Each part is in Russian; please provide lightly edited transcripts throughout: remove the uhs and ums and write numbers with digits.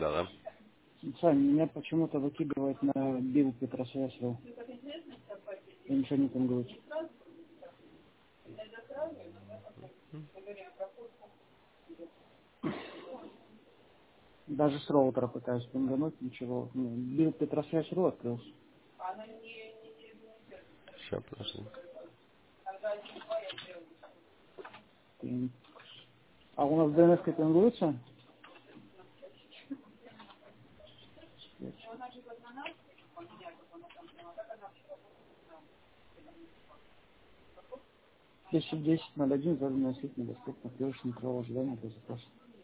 иногда, да? Сань, меня почему-то выкидывает на билл Петросвязь.ру. Я ничего не пингует. Даже с роутера пытаюсь пингануть, ничего. Билл Петросвязь.ру открылся. Сейчас, подожди. Пинг. А у нас DNS пингуется? 10.10.01 заданная сеть недоступна. Клавишный провод ожидания для запроса.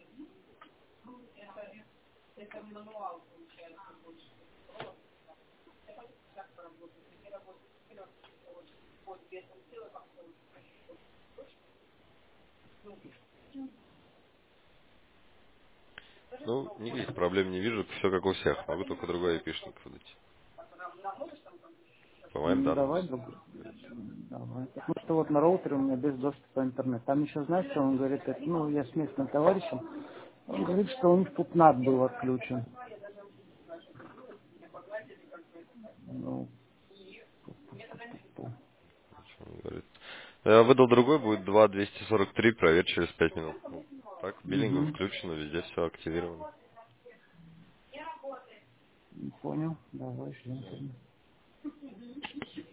Ну, никаких проблем не вижу, все как у всех. Могу только другой IP-шник выдать. По моим Ну, данным. давай, другой. Давай. Потому что вот на роутере у меня без доступа в интернет. Там еще, знаешь, что он говорит, это, ну, я с местным товарищем, он говорит, что у них тут NAT был отключен. Ну, Что он говорит? Я выдал другой, будет 2.243, проверь через 5 минут. Ну, так, биллингом угу. включено, везде все активировано. Понял, давай, ждем.